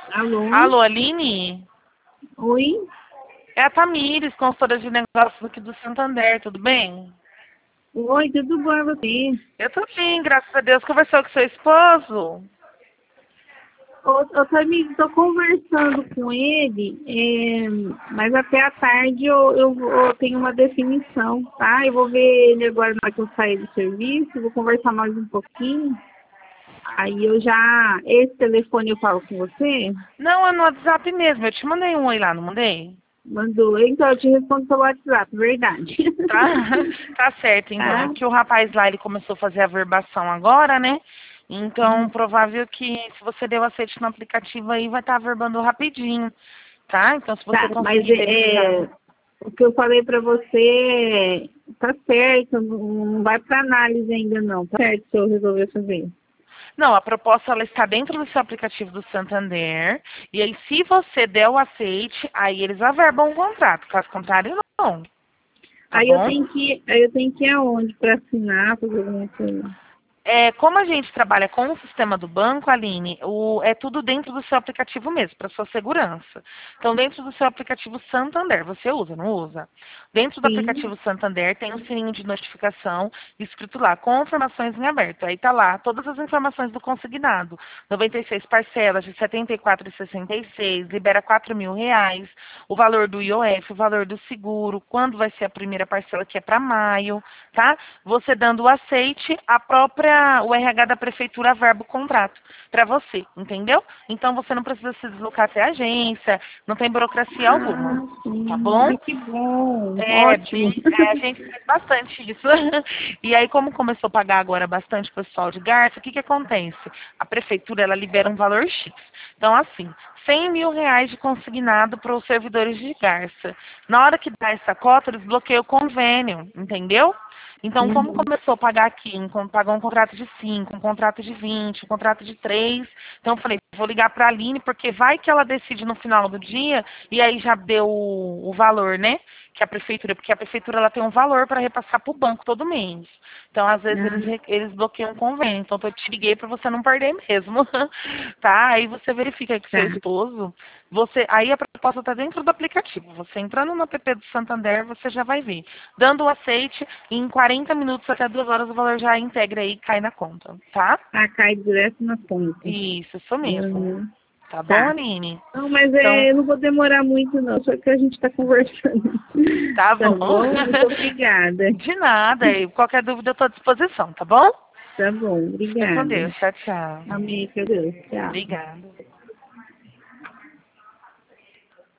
Alô? Alô, Aline? Oi? É a Tamires, consultora de negócios aqui do Santander, tudo bem? Oi, tudo bom, e você? Eu tô bem, graças a Deus. Conversou com seu esposo? Ô, Tamires, estou conversando com ele, mas até à tarde eu tenho uma definição, tá? Eu vou ver ele agora na hora que eu sair do serviço, vou conversar mais um pouquinho. Aí esse telefone eu falo com você? Não, é no WhatsApp mesmo. Eu te mandei um oi lá, não mandei? Mandou. Então eu te respondo pelo WhatsApp, verdade. Tá, tá certo, então. É Tá? que o rapaz lá, ele começou a fazer a verbação agora, né? Então, Uhum. provável que se você deu aceite no aplicativo aí, vai estar averbando rapidinho, tá? Então, se você Tá, mas conseguir verificar. o que eu falei para você tá certo, não vai para análise ainda não, tá certo se eu resolver fazer. Não, a proposta ela está dentro do seu aplicativo do Santander. E aí, se você der o aceite, aí eles averbam o contrato. Caso contrário, não. Tá bom? Aí eu tenho que ir aonde para assinar, fazer alguma coisa. É, como a gente trabalha com o sistema do banco, Aline, é tudo dentro do seu aplicativo mesmo, para sua segurança. Então, dentro do seu aplicativo Santander, você usa, não usa? Dentro do Sim. aplicativo Santander tem um sininho de notificação escrito lá, confirmações em aberto. Aí tá lá todas as informações do consignado. 96 parcelas de 74,66, libera R$ 4.000, o valor do IOF, o valor do seguro, quando vai ser a primeira parcela, que é para maio, tá? Você dando o aceite, o RH da prefeitura averba o contrato para você, entendeu? Então você não precisa se deslocar até a agência, não tem burocracia alguma, Ah, tá sim. bom? Ai, que bom. É, Ótimo. a gente faz bastante isso. E aí, como começou a pagar agora bastante o pessoal de Garça, o que que acontece? A prefeitura, ela libera um valor X. Então, assim, R$ 100.000 de consignado para os servidores de Garça. Na hora que dá essa cota, eles bloqueiam o convênio, entendeu? Então, como Uhum. começou a pagar aqui, pagou um contrato de 5, um contrato de 20, um contrato de 3, então eu falei, vou ligar para a Aline, porque vai que ela decide no final do dia, e aí já deu o valor, né? Que a prefeitura, porque a prefeitura ela tem um valor para repassar para o banco todo mês. Então, às vezes, Ah, eles bloqueiam o convênio. Então, eu te liguei para você não perder mesmo. Tá? Aí você verifica aí com seu tá. esposo. Aí a proposta está dentro do aplicativo. Você entrando no app do Santander, você já vai ver. Dando o aceite, em 40 minutos até 2 horas o valor já integra aí e cai na conta. Tá? Ah, cai direto na conta. Isso mesmo. Uhum. Tá bom, Tá. Aline? Não, mas Então, eu não vou demorar muito não, só que a gente está conversando. tá Tá bom. bom? Muito obrigada. De nada. E qualquer dúvida eu estou à disposição, tá bom? Tá bom, Fica com obrigada. Deus. Tchau, tchau. Amém, meu Deus. Tchau. Obrigada.